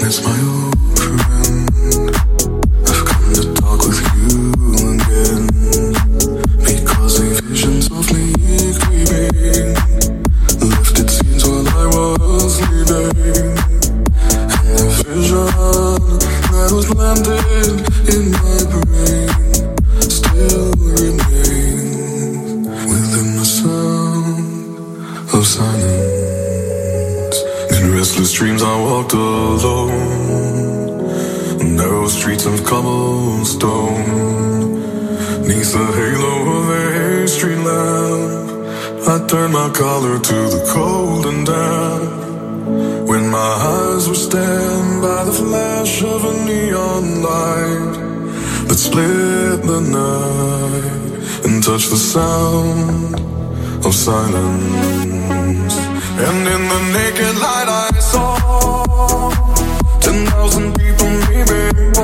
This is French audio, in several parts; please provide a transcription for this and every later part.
It's my old friend. I've come to talk with you again, because a vision softly creeping lifted scenes while I was leaving, and the vision that was landed in my brain still remains within the sound of silence. In restless dreams I walked alone, narrow streets of cobblestone. Neath the halo of a street lamp, I turned my collar to the cold and damp. When my eyes were stabbed by the flash of a neon light that split the night and touched the sound of silence. And in the naked light I saw 10,000 people maybe,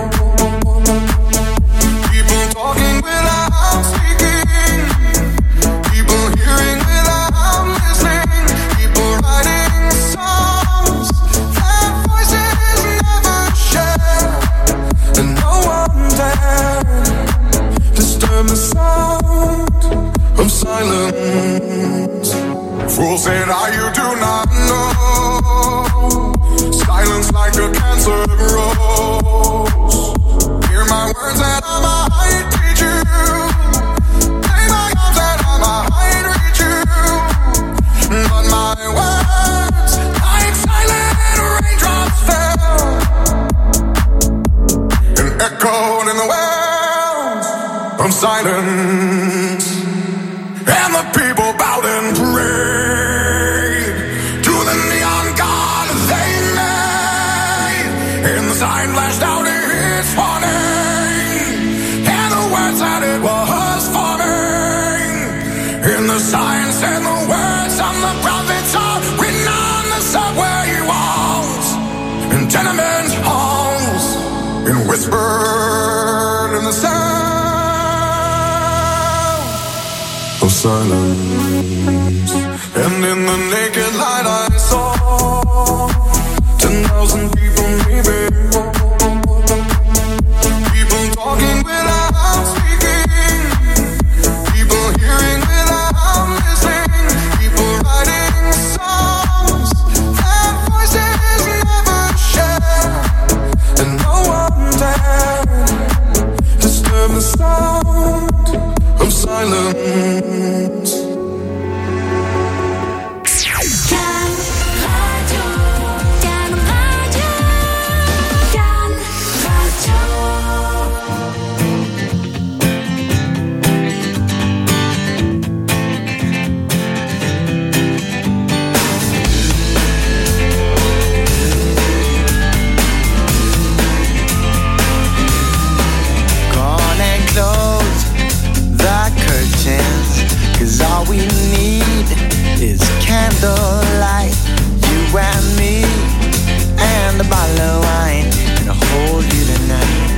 people talking without speaking, people hearing without listening, people writing songs that voices never share, and no one dared disturb the sound of silence. Fools said, you do not know. Silence like a cancer grows. Hear my words that I might teach you. Play my arms that I might reach you. But my words, like silent raindrops, fell and echoed in the wells of silence. And the people bowed and prayed to the neon god they made. And the sign flashed out its warning, and the words that it was forming. And the sign said the words of the prophets are written on the subway walls and tenement halls, and whispered in the sound of silence. And in the naked light I saw 10,000 people maybe, people talking without speaking, people hearing without listening, people writing songs that voices never share, and no one dared disturb the sound of silence. All we need is candlelight, you and me, and a bottle of wine, and I'll hold you tonight.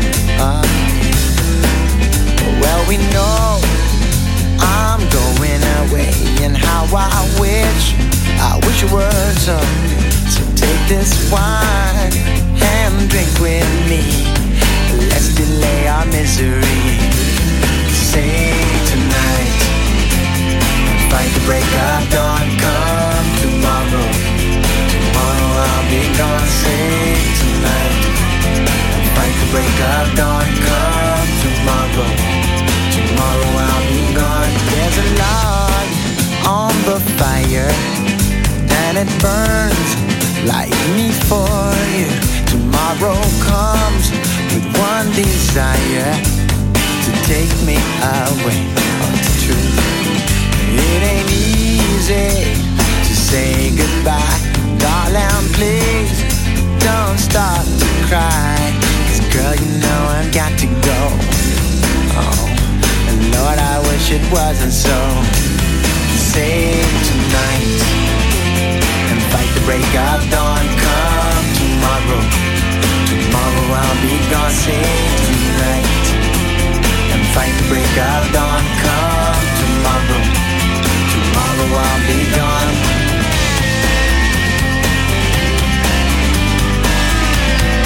Well, we know I'm going away, and how I wish it were so. So take this wine and drink with me. Let's delay our misery. Say tonight, fight the break of dawn, come tomorrow. Tomorrow I'll be gone, sing tonight. Fight the break of dawn, come tomorrow. Tomorrow I'll be gone. There's a log on the fire, and it burns like me for you. Tomorrow comes with one desire, to take me away. Oh, it's true. It ain't easy to say goodbye. Darling, please don't start to cry. 'Cause girl, you know I've got to go. Oh, and Lord, I wish it wasn't so. Sing tonight and fight the break of dawn. Come tomorrow. Tomorrow I'll be gone. Sing tonight and fight the break of dawn. Come tomorrow. Tomorrow I'll be gone.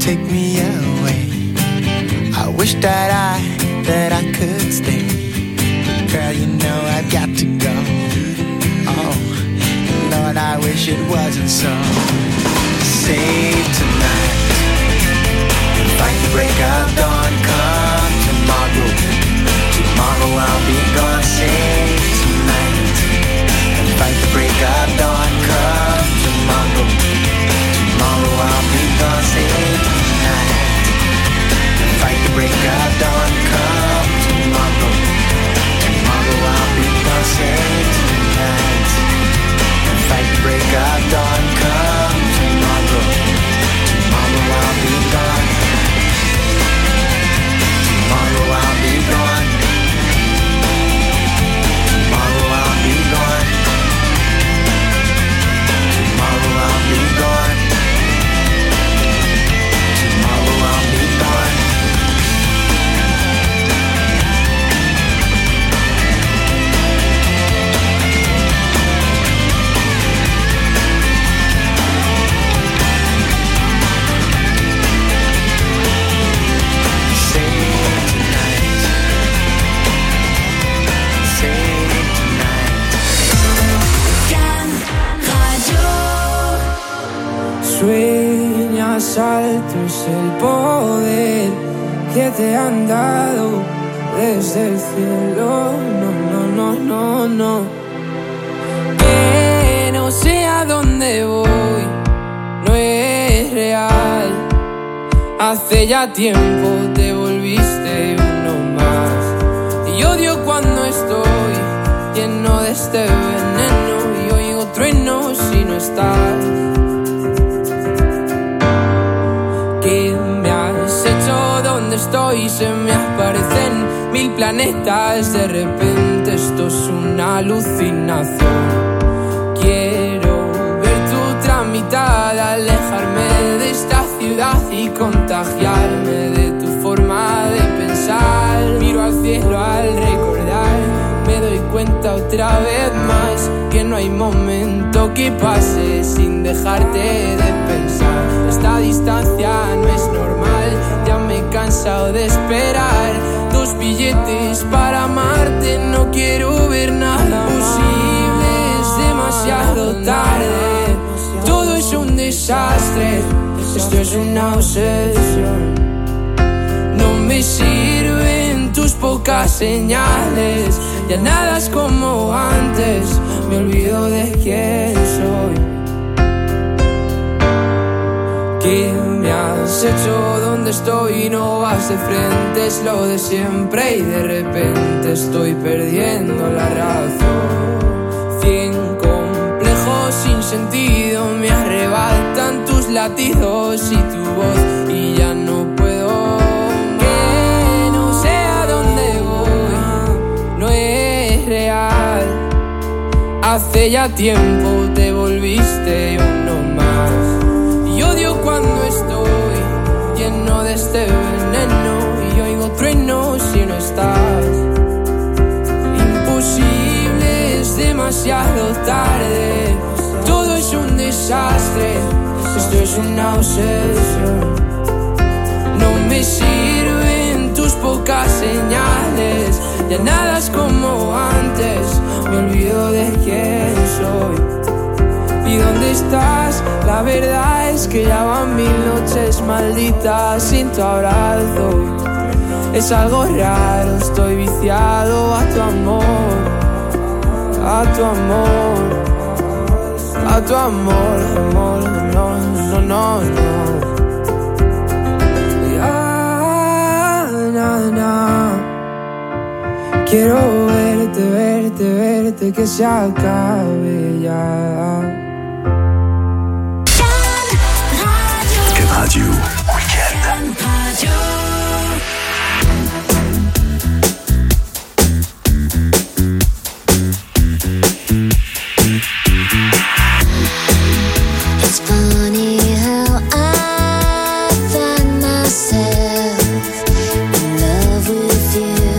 take me away. I wish that I could stay. Girl, you know I've got to go. Oh, Lord, I wish it wasn't so. Save tonight, fight the break of dawn. Come tomorrow, tomorrow I'll be gone. Save tonight, fight the break of dawn. Come tomorrow, tomorrow I'll be gone. Save tonight, fight the break of dawn. Come tomorrow, tomorrow I'll be gone. Save tonight, fight the break of dawn. Come tomorrow, tomorrow I'll be gone. Tomorrow I'll be gone. Tomorrow I'll be gone. Tomorrow I'll be gone. Tomorrow I'll be gone. Sueñas alto es el poder que te han dado desde el cielo. No, no, no, no, no. Que no sé a dónde voy, no es real. Hace ya tiempo te volviste uno más. Y odio cuando estoy lleno de este veneno y oigo truenos si no estás. ¿Qué me has hecho? ¿Dónde estoy? Se me aparecen mil planetas. De repente esto es una alucinación. Quiero ver tu tramitada, alejarme de esta ciudad y contagiarme de tu forma de pensar. Miro al cielo al recordar, me doy cuenta otra vez más que no hay momento que pase sin dejarte de pensar. Esta distancia no es normal, ya me he cansado de esperar. 2 billetes para amarte, no quiero ver nada posible, es demasiado tarde. Todo es un desastre, esto es una obsesión. No me sirven tus pocas señales, ya nada es como antes, me olvido de quién soy. ¿Qué me has hecho? ¿Dónde estoy? No vas de frente, es lo de siempre y de repente estoy perdiendo la razón. 100 complejos sin sentido me arrebatan tus latidos y tu voz y ya no puedo. Que no sé a dónde voy, no es real. Hace ya tiempo te volviste uno más. Y odio cuando estoy lleno de este veneno y oigo truenos si no estás. Imposible, es demasiado tarde. Todo es un desastre, esto es una obsesión. No me sirven tus pocas señales, ya nada es como antes, me olvido de quién soy. ¿Y dónde estás? La verdad es que ya van 1000 noches malditas sin tu abrazo. Es algo raro, estoy viciado a tu amor, a tu amor, a tu amor, amor, no, no, no, no. Na, na. Quiero verte, verte, verte, que se acabe ya. Radio Weekend. It's funny how I find myself in love with you.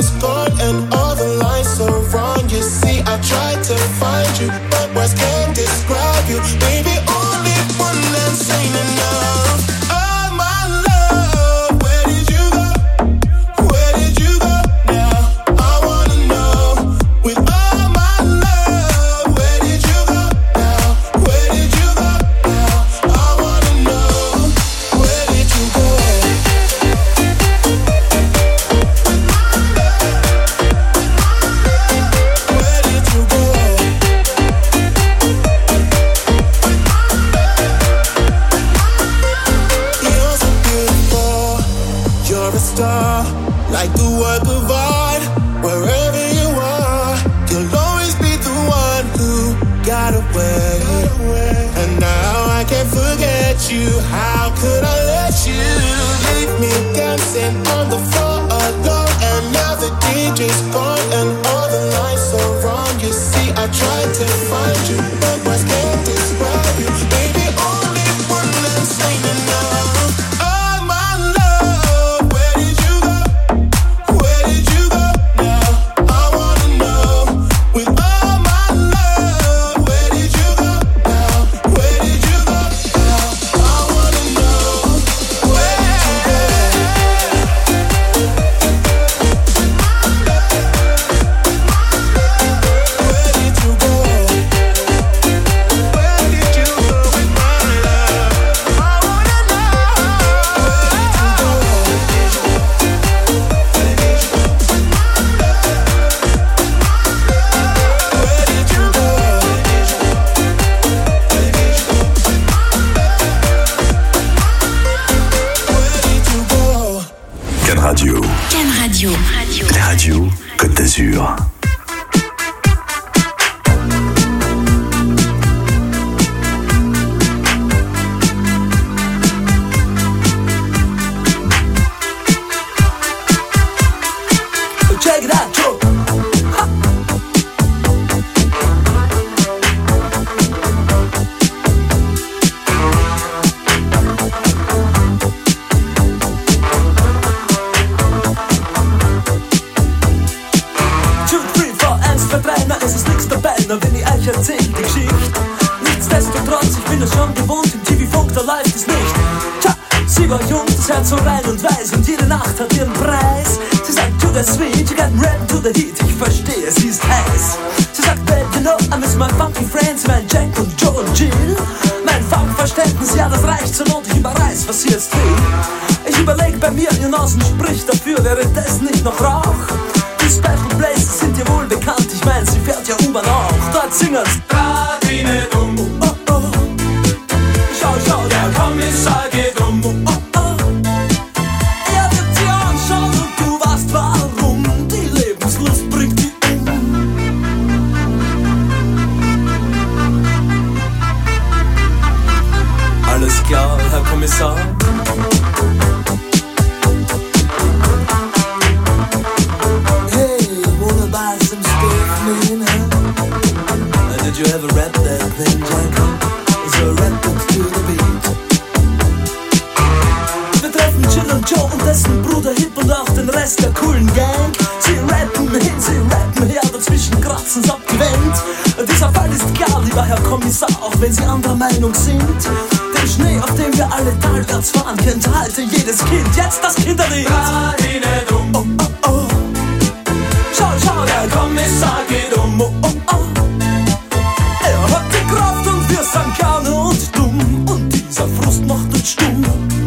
DJ's gone and all the lights are wrong. You see, I tried to find you, but words can't describe you. Baby, only one that's ain't enough. Oh my love, where did you go? Where did you go now? I wanna know. With all my love, where did you go now? Where did you go now? I wanna know. Where did you go? Where did you go? You're so beautiful. You're a star, like the work of art. Wherever you are, you'll always be the one who got away. And now I can't forget you. How could I let you leave me dancing on the floor alone? And now the DJ's gone and all the lights are wrong. You see, I tried to find you, but words can't describe you. Baby, only one that's ain't enough. Oh my love, where did you go? Where did you go now? I wanna know. With all my love, where did you go now? Where did you go now? I wanna know. Where did you go? Where did you go? Where did you go with my love? I wanna know. Where did you go? Where did you go? Where did you go? Can Radio, Can Radio. la radio Côte d'Azur. Check it out, Joe. Es ist nichts dabei, nur wenn ich euch erzähl die Geschichte. Nichtsdestotrotz, ich bin es schon gewohnt, im TV-Funk, da läuft es nicht. Tja, sie war jung, das Herz so rein und weiß und jede Nacht hat ihren Preis. Sie sagt, to the sweet, you got rap to the heat, ich verstehe, sie ist heiß. Sie sagt, babe, you know, I miss my funky friends, mein Jack und Joe und Jill. Mein Funkverständnis, ja, das reicht zur Not, ich überreiß, was sie jetzt will. Ich überleg bei mir, ihr Nasen spricht dafür, wäre das nicht noch Rauch? Die Special Places sind dir wohl bekannt, ich mein, sie fährt ja U-Bahn auch. Dort singen's Radine dumm, oh oh. Schau, schau, der Kommissar geht um, oh oh. Er wird sie anschauen und du weißt warum. Die Lebenslust bringt die um. Alles klar, Herr Kommissar. Did you ever rap that thing, Jack? So rap it to the beat. Wir treffen Jill und Joe und dessen Bruder Hip und auch den Rest der coolen Gang. Sie rappen hin, sie rappen her, dazwischen kratzen's abgewendet. Dieser Fall ist klar, lieber Herr Kommissar, auch wenn Sie anderer Meinung sind. Den Schnee, auf dem wir alle talwärts fahren, kennt heute jedes Kind. Jetzt das Kinderlied. Radine dumm, oh oh oh. Schau, schau, der Kommissar geht um, oh oh oh. Er hat die Kraft und wir sind gerne und dumm. Und dieser Frust macht uns stumm.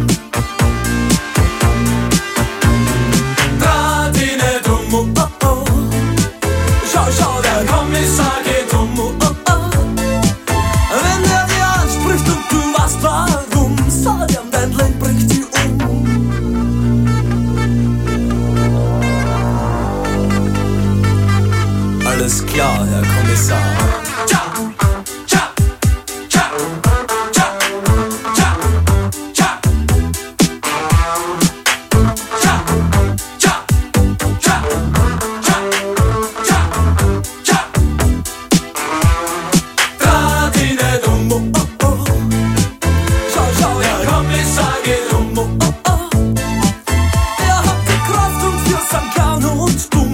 Radine dumm, oh oh oh. Schau, schau, der Kommissar geht um, oh oh oh. Wenn er dir anspricht und du weißt warum, sag ihm, dein Leben bringt die um. Alles klar, Herr Kommissar. Tja, tja, tja, tja, tja, tja. Tja, tja, tja, tja, tja, tja. Radine dumm, oh oh oh. Schau, schau, Herr Kommissar geht um, oh oh oh. Er hat die Kraft und wir sind klein und dumm.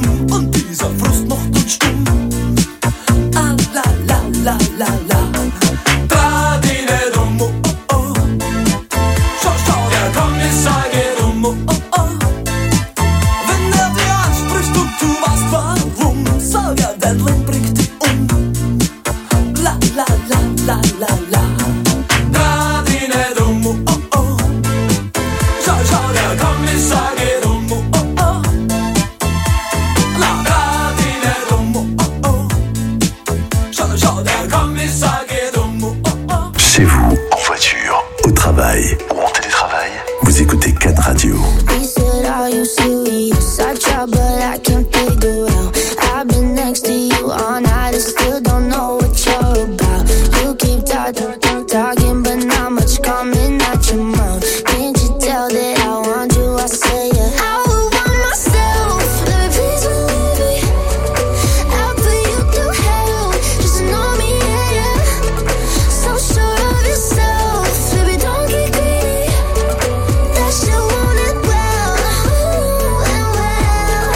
look around. I've been next to you all night and still don't know what you're about. You keep talking, but not much coming out your mouth. Can't you tell that I want you? I say yeah. I would want myself, baby, please believe me. I'll put you through hell, just to know me, yeah, yeah. So sure of yourself, baby, don't get greedy. That shit want it well, and well.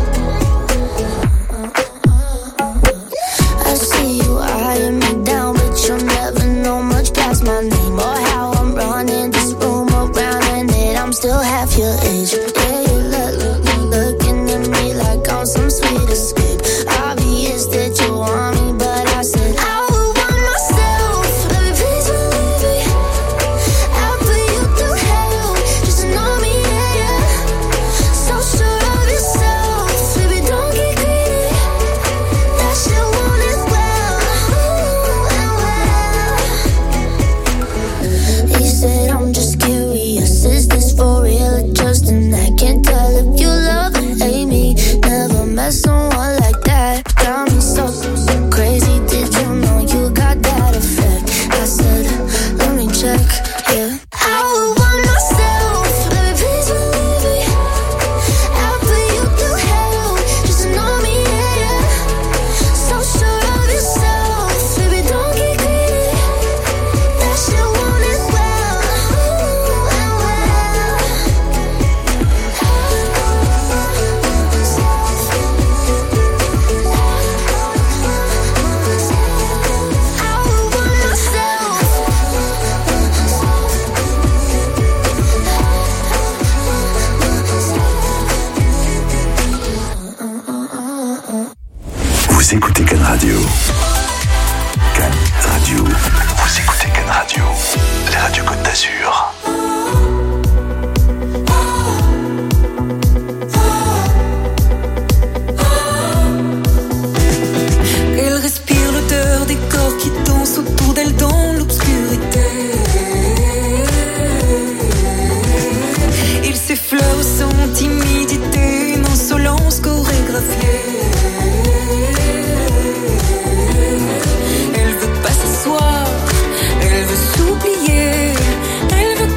I see you eyeing me down, but you'll never know much past my name or how I'm running this room around, and that I'm still half your age. Yeah, you looking at me like I'm some sweet escape. Obvious that you want me, but I said I would want myself, baby, please believe me. I'll put you through hell, just to know me, yeah, yeah. So sure of yourself, baby, don't get greedy. That shit want it well, and well. He said I'm just curious, is this for real or just an act? Can't tell if you love or hate me. Never met someone like that. Got me so crazy. Did you know you got that effect? I said, let me check, yeah. I would want myself, baby, please believe me. I'll put you through hell, just to know me, yeah, yeah. So sure of yourself, baby, don't get greedy. That shit want it well, and well. I would want myself. Vous écoutez Can Radio. Can Radio. Vous écoutez Can Radio. La radio Côte d'Azur. Elle respire l'odeur des corps qui dansent autour d'elle dans l'obscurité. Il s'effleure sans timidité, une insolence chorégraphiée. Elle veut pas s'asseoir, elle veut s'oublier, elle veut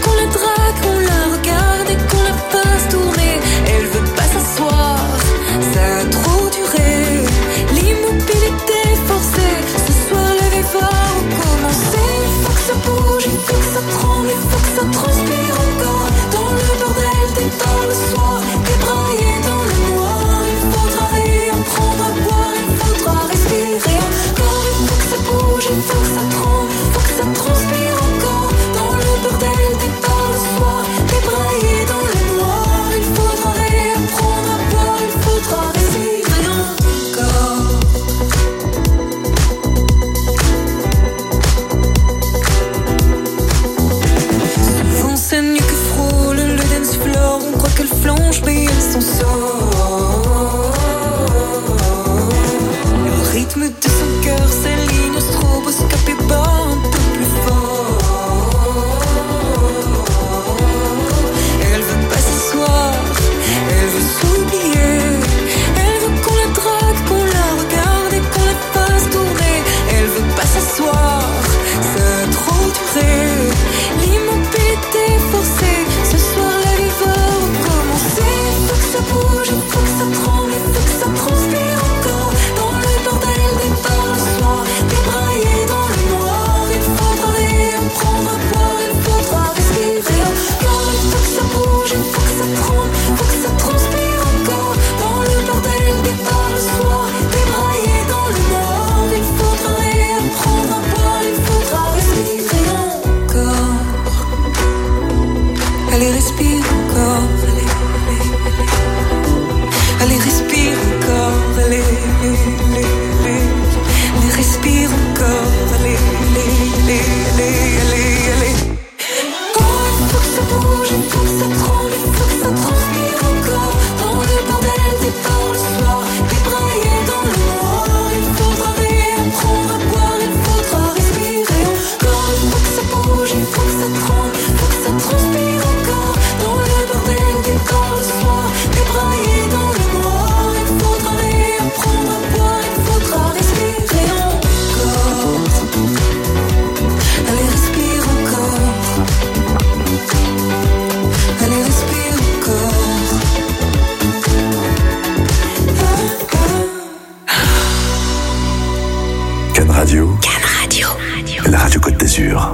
d'Azur.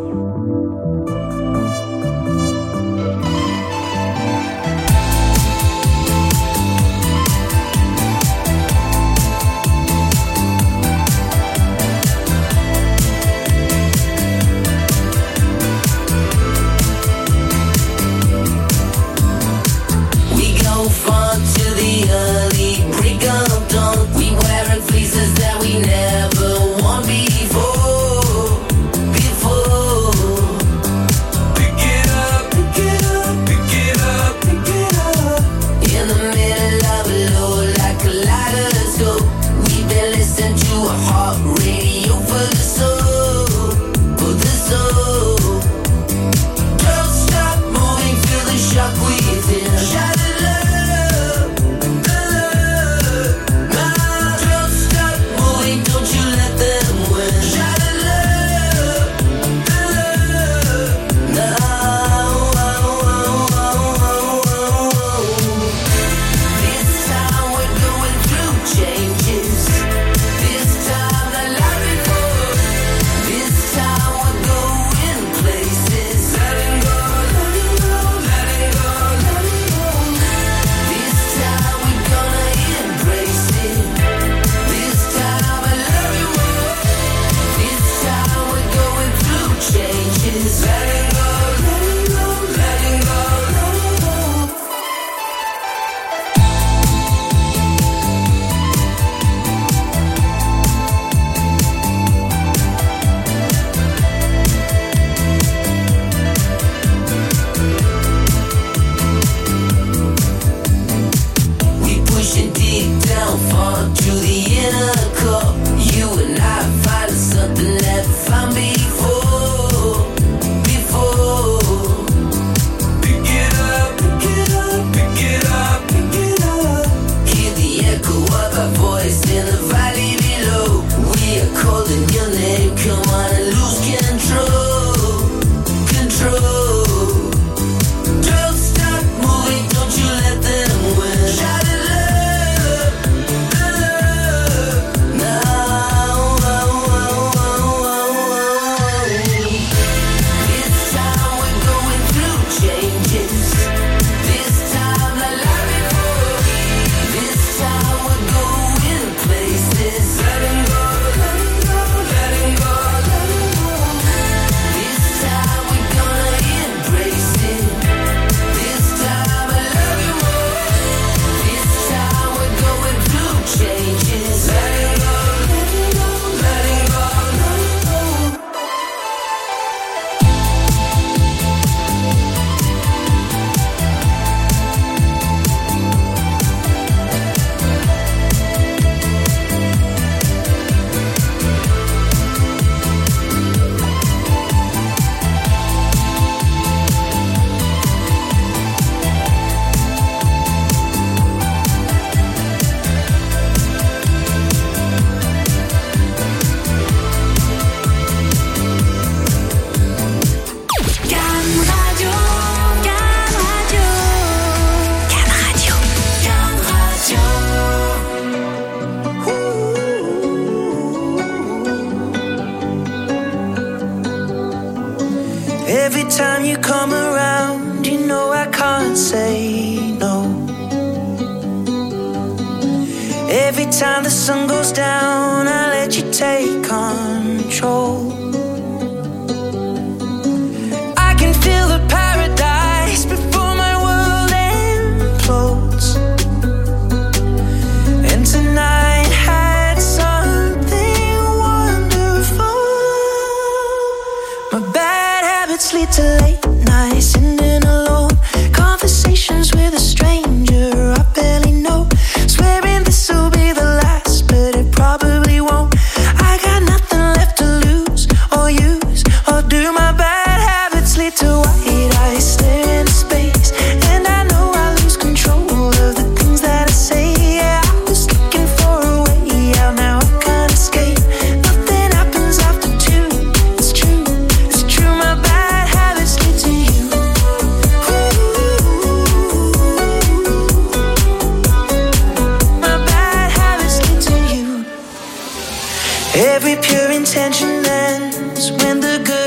Never won before. Every time you come around, you know I can't say no. Every time the sun goes down, I let you take control. I can feel the paradise before my world implodes. And tonight had something wonderful. My bad habits lead to late nights, sitting alone, conversations with a stranger I barely know, swearing this will be the last, but it probably won't. I got nothing left to lose or use or do. My bad habits lead to white eyes staring into space, and I know I lose control of the things that I say. Yeah, I was looking for a way out, now I can't escape. Nothing happens after two. It's true, it's true. My bad habits lead to you. My bad habits lead to you. Every pure intention ends when the good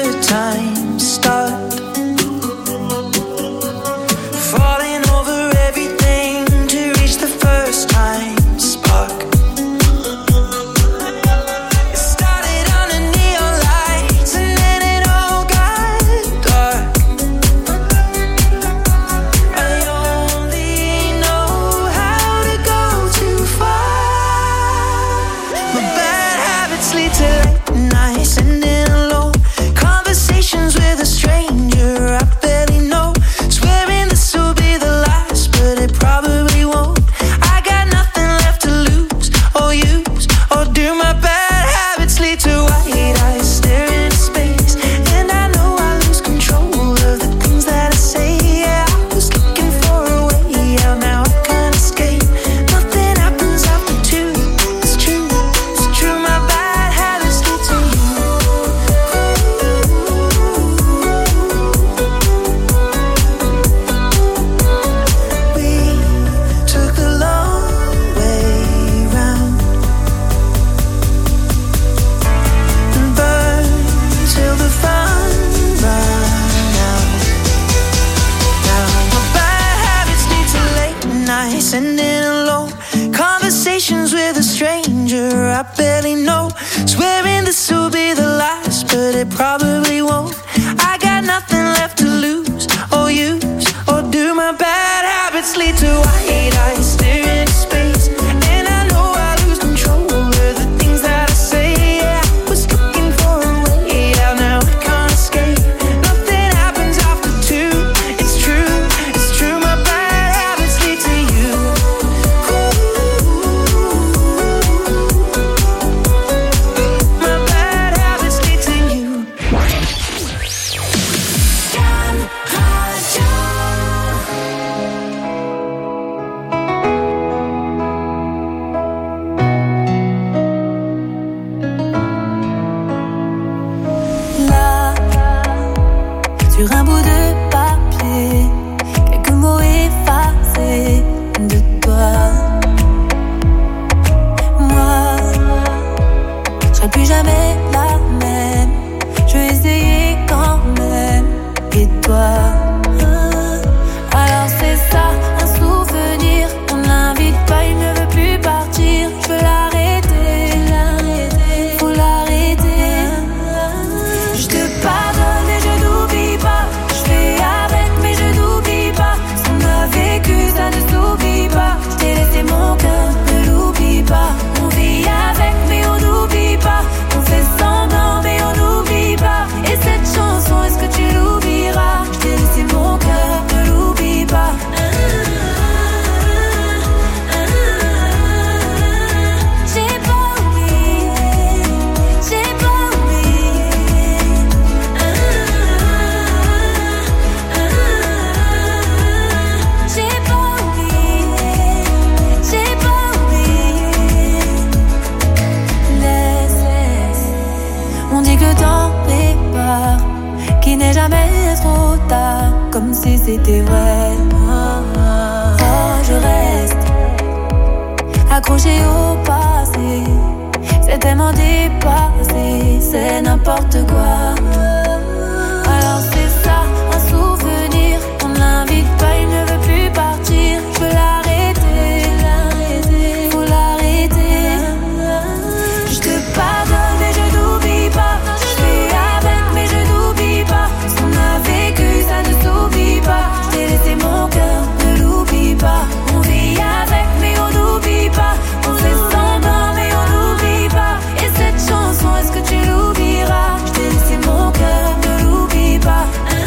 c'était vrai. Oh, je reste accrochée au passé. C'est tellement dépassé, c'est n'importe quoi. Alors c'est ça, un souvenir. On l'invite pas, il ne veut plus partir. Je veux l'arrêter, faut l'arrêter. Je te pardonne mais je n'oublie pas. Je suis avec mais je n'oublie pas. Ce qu'on a vécu ça ne s'oublie pas. Je t'ai laissé mon cœur, ne l'oublie pas. On vit avec mais on n'oublie pas. On fait semblant mais on n'oublie pas. Et cette chanson, est-ce que tu l'oublieras? Je t'ai laissé mon cœur, ne l'oublie pas.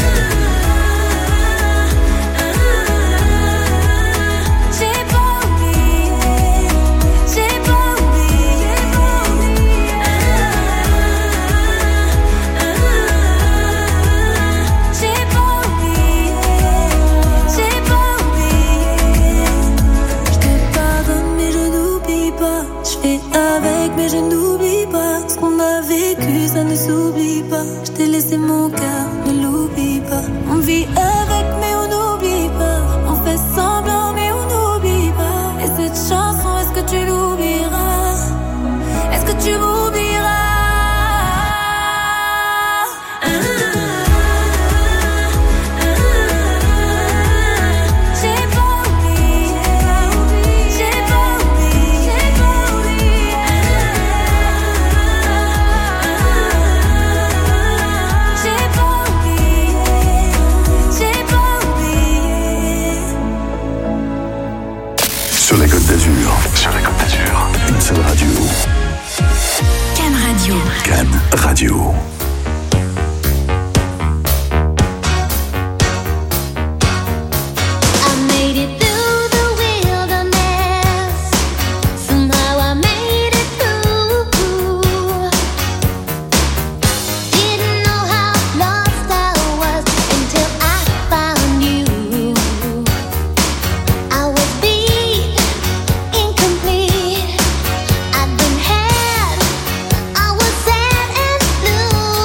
J'ai pas oublié, j'ai pas oublié. J'ai pas oublié, j'ai pas oublié. Je te pardonne mais je n'oublie pas. Je fais avec mais je n'oublie pas. Ce qu'on a vécu ça ne s'oublie pas. Je t'ai laissé mon cœur, ne l'oublie pas. On vit avec mais on n'oublie pas. On fait semblant mais on n'oublie pas. Et cette chanson, est-ce que tu l'oublieras? Est-ce que tu m'oublieras? J'ai pas oublié, j'ai pas oublié, j'ai pas oublié. J'ai pas oublié, j'ai pas oublié. Sur la Côte d'Azur, une seule radio. Can Radio. Can Radio. I made it through the wilderness. Somehow I made it through. Didn't know how lost I was until I found you. I was beat, incomplete. I'd been had. I was sad and blue.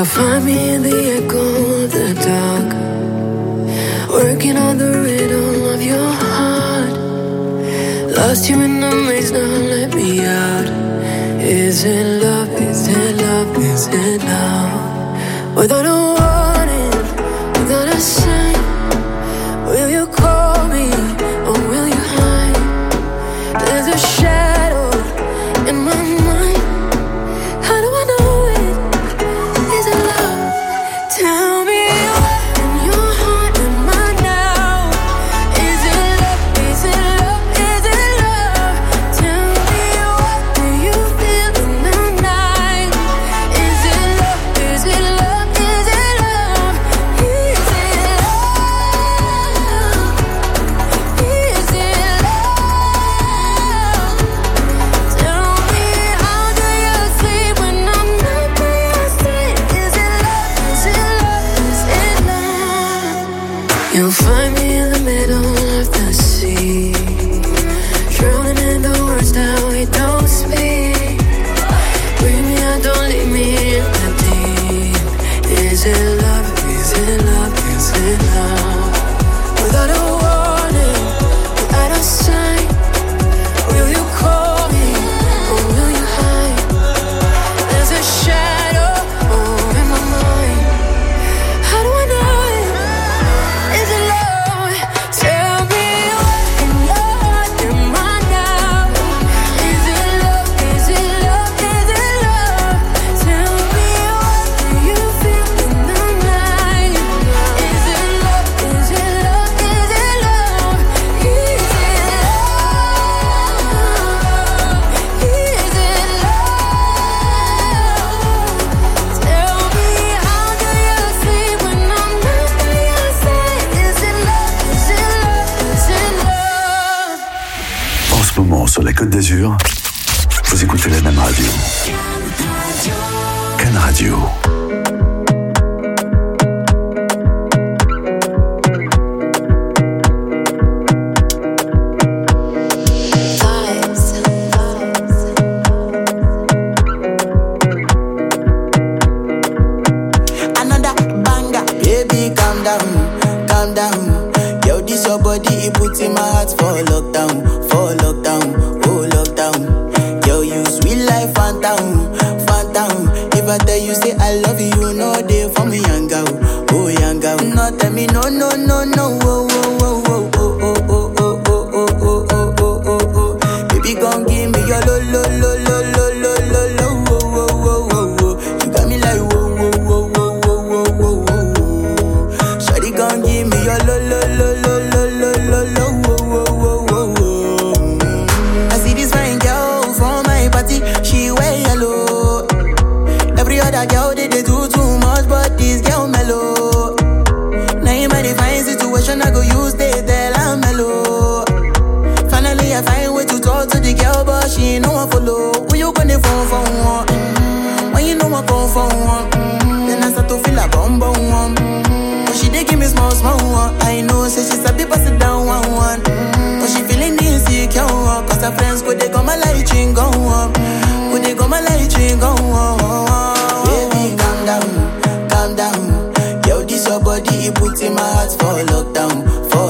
You'll find me in the echo of the dark, working on the rhythm of your heart. Lost you in the maze, now let me out. Is it love, is it love, is it love? Without a warning, without a sign, will you call me or will you hide? There's a shadow in my mind. How do I know it? Is it love? Tell me what in your heart am I now? Is it love? Is it love? Is it love? Tell me what do you feel in the night? Is it love? Is it love? Is it love? Is it love? Is it love? Tell me how do you sleep when I'm not by your side? Is it love? Is it love? Is it love? You'll find me in the middle of the sea, drowning in the words that we don't speak. Bring me out, don't leave me in the deep. Is it love? Is it love? Is it love? Without a warning, without a sign, will you call me or will you hide? There's a shadow in my mind. How do I know it? Is it love? Tell me what in your heart am I now? Is it love? Is it love? Is it love? Tell me what do you feel in the night? Is it love? Is it love? Is it love? Is it love? Is it love? Tell me how do you sleep when I'm not by your side? Is it love? Is it love? Is it love? En ce moment, sur la Côte d'Azur, vous écoutez la même radio. Can Radio. Another banger. Baby, calm down, calm down. Yo, this your body, it puts in my heart for lockdown, oh lockdown. Yo, you sweet life, phantom, phantom. If I tell you say I love you, no day for me, young girl, oh young girl. No, tell me no, no, no, no, oh, oh, oh, oh, oh, oh, oh, oh, oh, oh, oh, oh, oh, oh. Baby, gon' give me your lo, lo, lo, lo, lo, lo, lo, lo, oh, oh, oh, oh, oh. You got me like whoa, whoa, whoa, whoa, whoa, whoa, whoa, whoa. Shawty gon' give me your lo, lo, lo, lo, lo, lo, lo, lo, whoa, whoa, whoa, whoa. I see this fine girl from my party, she wear yellow. Every other girl they do too much, but this girl mellow. Now in my divine situation, I go use they tell I'm mellow. Finally, I find way to talk to the girl, but she ain't no one follow. Who you gonna phone for one? When you know I phone for one, then I start to feel a bum bum one. But she dey give me small small one. I know, say she's a bit pass it down one. But she feeling insecure, cause her friends could they come my light ring go on. Could they come my light ring go on. Baby, calm down, calm down. Yo, this your body, it puts in my heart for lockdown,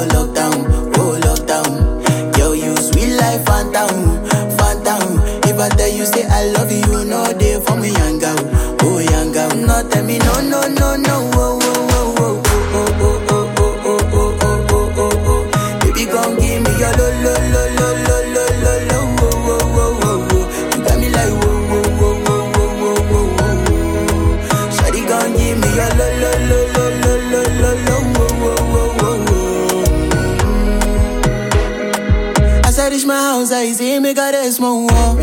oh lockdown. Yo, you sweet life, phantom, phantom. If I tell you say I love you, no day for me, young girl, oh young girl. No, tell me no, no, no, no, oh, oh, oh, oh, oh, oh, oh, oh, oh, oh, oh, oh, oh. Baby, gon' give me your lo, lo, lo, lo, lo, lo, lo, lo, oh, oh, oh, oh, oh. You got me like whoa, whoa, whoa, whoa, whoa, whoa, whoa, whoa. Shawty gon' give me your lo, lo, lo, lo, lo, lo, lo, lo, oh, oh, oh, oh, oh. As I reach my house, I see me got a small wall.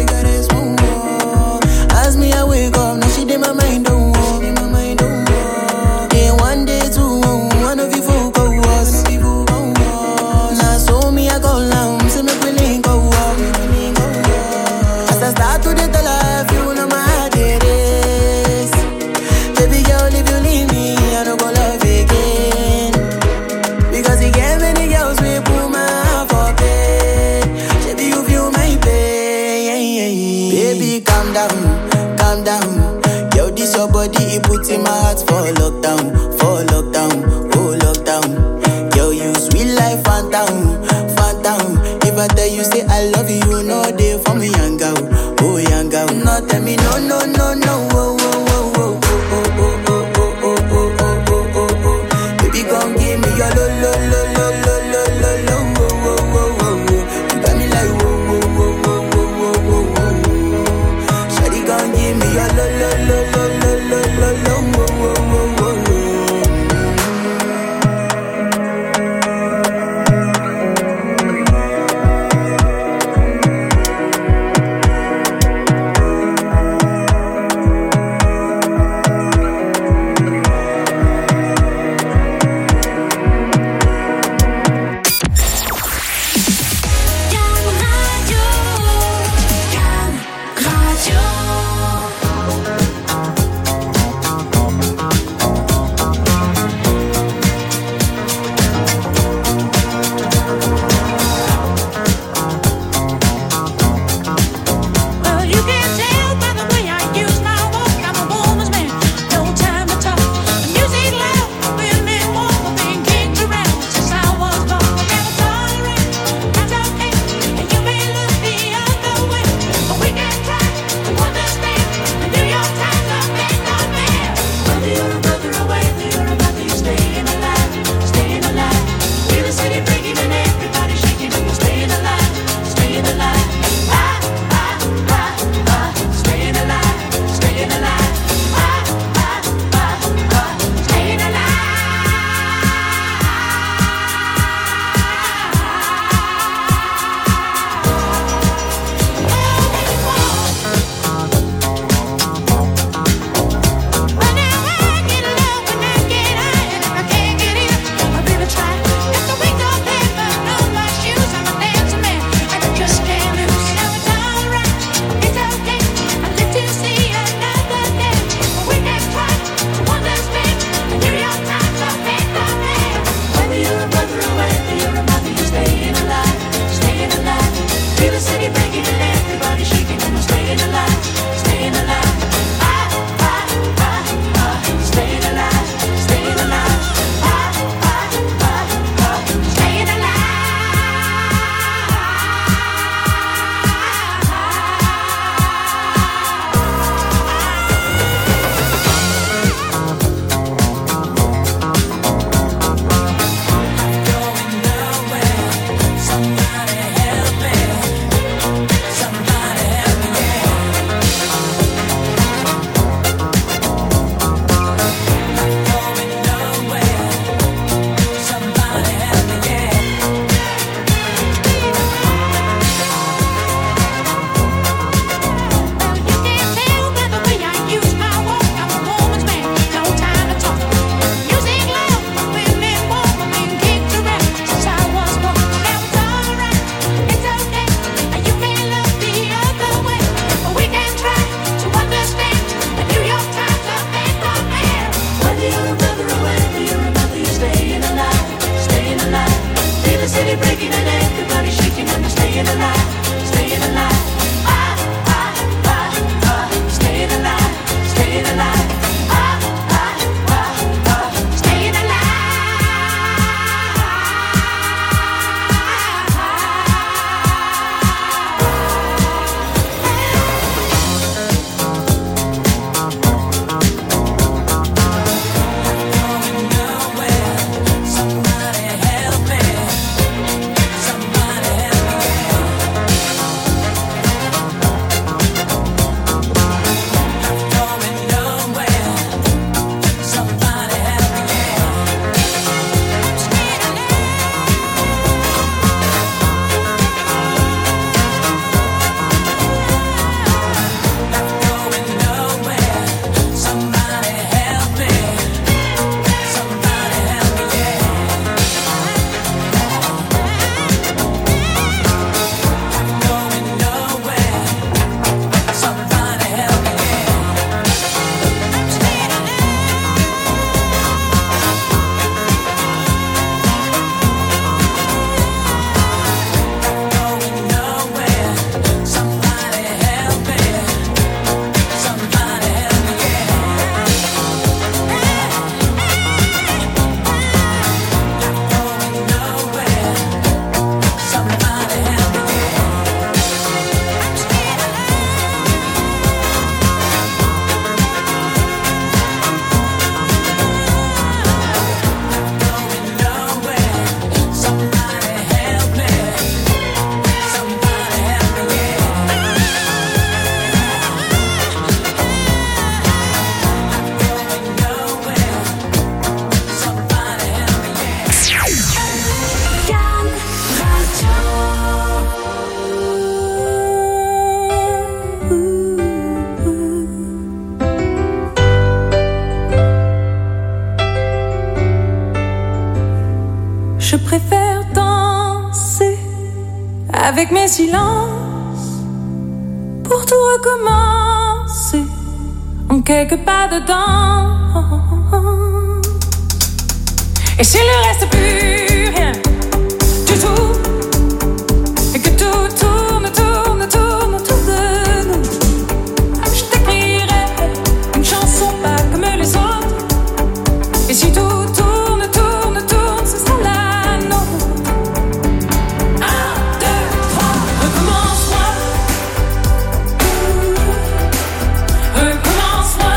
As me, I wake up, now she did my mind don't walk. Day one, day two, one of you folk go was. Now so me, I go down, see me willing go walk. As I start to the life, you know my heart it is. Baby girl, if you leave me, I don't go love again. Because you get many girls, we put my heart for bed. Baby, you feel my pain. Baby, calm down, calm down. Yo, this your body, it puts put in my heart for lockdown, oh lockdown. Girl, you sweet life, phantom, phantom. If I tell you say I love you, no day for me, young girl, oh young girl. No tell me no, no, no, no, oh, oh, oh, oh, oh, oh, oh, oh, oh, oh, oh, oh, oh, oh. Baby, come give me your lo, lo, lo, lo, lo, lo, lo, lo, oh, oh, oh, oh, oh. You got me like whoa, whoa, whoa, whoa, whoa, whoa, whoa, whoa. Shawty, come give me your lo, lo, lo, lo, lo, lo, lo, lo, oh, oh, oh, oh, oh. avec mes silences, pour tout recommencer, en quelques pas dedans. Et s'il ne reste plus rien du tout, et que tout tourne, tourne, tourne autour de nous, je t'écrirai une chanson pas comme les autres. Et si tout tourne, tourne, tourne, ce sera la nôtre. 1, 2, 3, recommence-moi. Recommence-moi.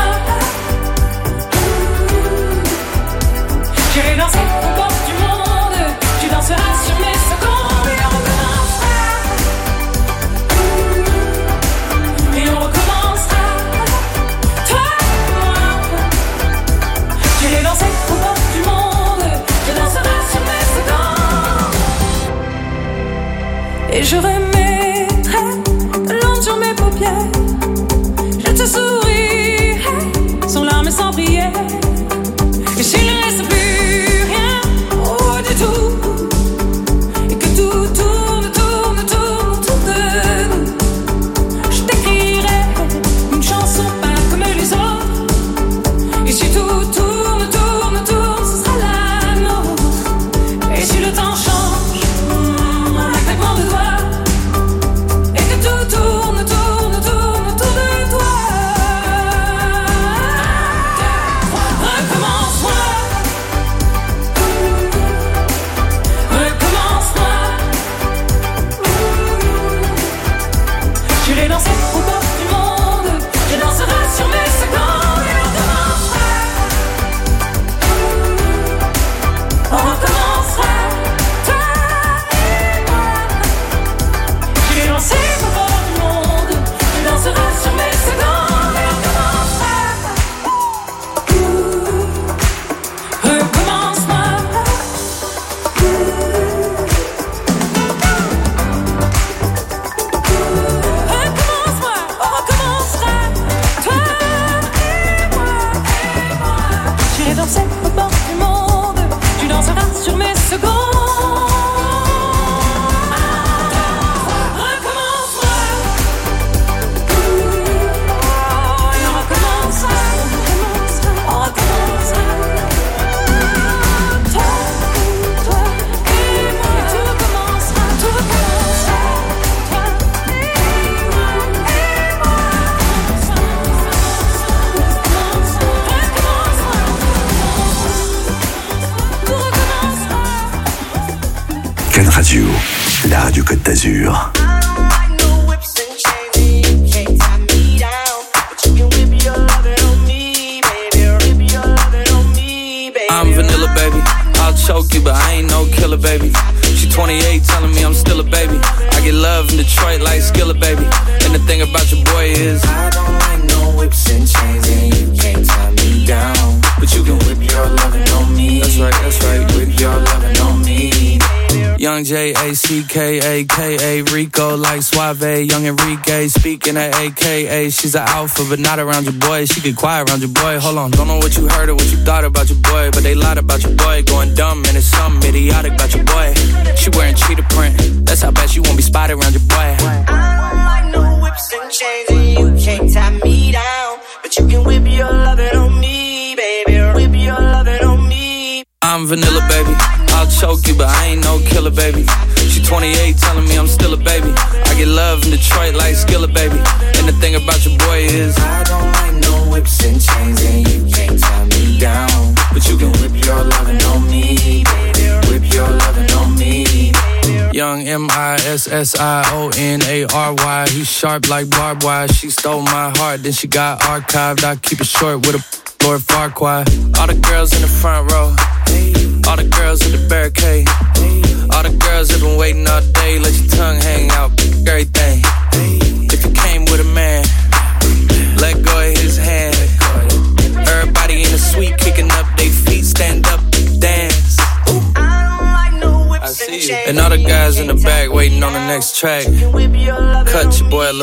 J'irai danser aux portes du monde. Tu danseras sur mes secondes. Et on recommencera. Et on recommencera. Toi et moi. J'irai danser aux portes du monde. Tu danseras sur mes secondes. Et je remettrai de l'ombre sur mes paupières. Je te sourirai sans larmes et sans prière. Et s'il ne reste plus rien, oh du tout, et que tout tourne, tourne, tourne autour de nous, je t'écrirai une chanson pas comme les autres. Et si tout tourne, tourne, tourne, ce sera la nôtre. Et si le temps change, un claquement de doigts, et que tout tourne, tourne, tourne autour de toi. Recommence-moi. Recommence-moi. J'irai danser aux portes du monde. Je danserai sur mes secondes. Et on recommencera. On recommencera. Toi et moi. J'irai danser aux portes du monde. Je danserai sur mes secondes. Et on recommencera. Recommence-moi. Recommence-moi, on recommencera. Toi et moi. J'irai danser aux portes du monde. Tu danseras sur mes secondes. Recommence-moi. Et on recommencera. On recommencera. Toi et moi. Et tout recommencera. Tout recommencera. Toi et moi. Tout recommencera. Can Radio, la radio Côte d'Azur. I'm vanilla, baby. I'll choke you, but I ain't no killer, baby. She 28, telling me I'm still a baby. I get love in Detroit like Skilla, baby. And the thing about your boy is I don't like no whips and chains, and you can't tie me down. But you can whip your lovin' on me. That's right, whip your lovin' on me. Young J-A-C-K-A-K-A Rico like Suave, young Enrique speaking at AKA. She's an alpha but not around your boy. She get quiet around your boy. Hold on, don't know what you heard or what you thought about your boy, but they lied about your boy. Going dumb and it's something idiotic about your boy. She wearing cheetah print, that's how bad she won't be spotted around your boy. I don't like no whips and chains, and you can't tie me down. But you can whip your lovin' on me, baby. Whip your lovin' on me. I'm vanilla, baby. I'll choke you, but I ain't no killer, baby. She 28, telling me I'm still a baby. I get love in Detroit like Skilla, baby. And the thing about your boy is I don't like no whips and chains, and you can't tie me down. But you can whip your lovin' on me, baby. Whip your lovin' on me. Young M-I-S-S-I-O-N-A-R-Y. He's sharp like barbed wire. She stole my heart, then she got archived. I keep it short with a Lord Farquaad. All the girls in the front row, all the girls in the barricade, all the girls have been waiting all day. Let your tongue hang out, everything. If you came with a man, let go of his hand. Everybody in the suite kicking up their feet, stand up, dance. I see you. And all the guys in the back waiting on the next track. Cut your boy a